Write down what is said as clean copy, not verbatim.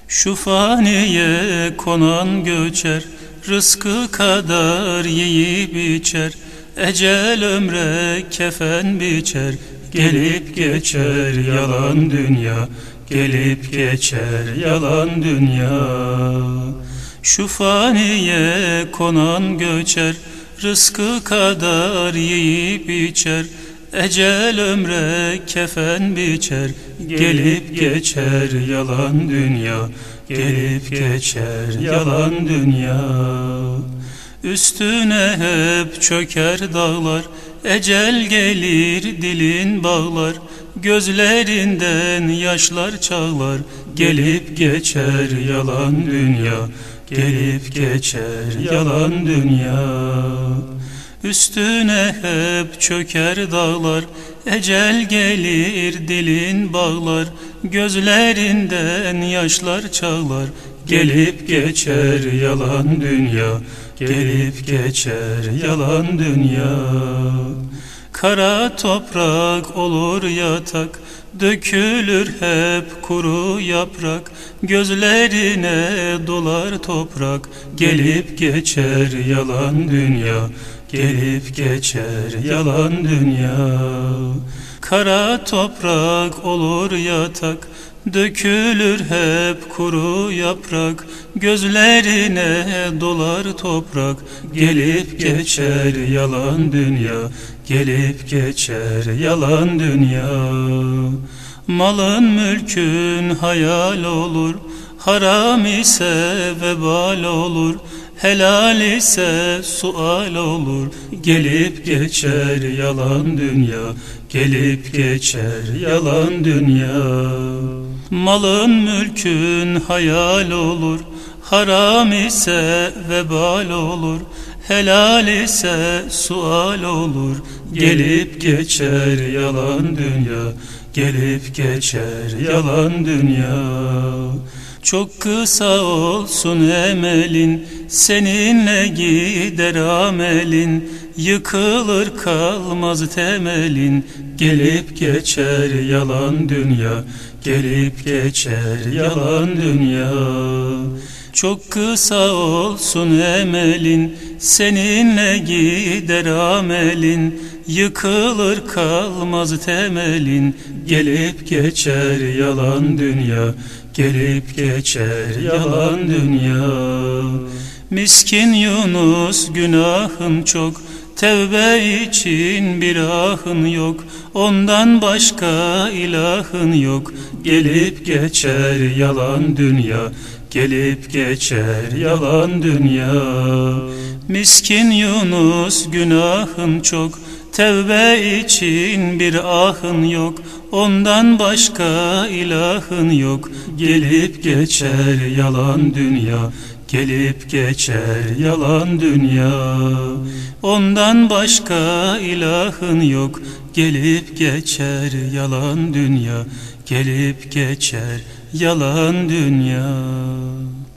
Şu faniye konan göçer, rızkı kadar yiyip içer. Ecel ömre kefen biçer, gelip geçer yalan dünya, gelip geçer yalan dünya. Şu faniye konan göçer, rızkı kadar yiyip içer. Ecel ömre kefen biçer, gelip geçer yalan dünya, gelip geçer yalan dünya. Üstüne hep çöker dağlar, ecel gelir dilin bağlar. Gözlerinden yaşlar çağlar, gelip geçer yalan dünya, gelip geçer yalan dünya. Üstüne hep çöker dağlar, ecel gelir dilin bağlar. Gözlerinden yaşlar çağlar, gelip geçer yalan dünya, gelip geçer yalan dünya. Kara toprak olur yatak, dökülür hep kuru yaprak. Gözlerine dolar toprak, gelip geçer yalan dünya, gelip geçer yalan dünya. Kara toprak olur yatak, dökülür hep kuru yaprak. Gözlerine dolar toprak, gelip geçer yalan dünya, gelip geçer yalan dünya. Malın mülkün hayal olur, haram ise vebal olur. Helal ise sual olur, gelip geçer yalan dünya, gelip geçer yalan dünya. Malın mülkün hayal olur, haram ise vebal olur. Helal ise sual olur, gelip geçer yalan dünya, gelip geçer yalan dünya. Çok kısa olsun emelin, seninle gider amelin. Yıkılır kalmaz temelin, gelip geçer yalan dünya, gelip geçer yalan dünya. Çok kısa olsun emelin, seninle gider amelin. Yıkılır kalmaz temelin, gelip geçer yalan dünya, gelip geçer yalan dünya. Miskin Yunus günahın çok, tevbe için bir ahın yok. Ondan başka ilahın yok, gelip geçer yalan dünya, gelip geçer yalan dünya. Miskin Yunus günahın çok, tevbe için bir ahın yok. Ondan başka ilahın yok, gelip geçer yalan dünya, gelip geçer yalan dünya. Ondan başka ilahın yok, gelip geçer yalan dünya, gelip geçer yalan dünya.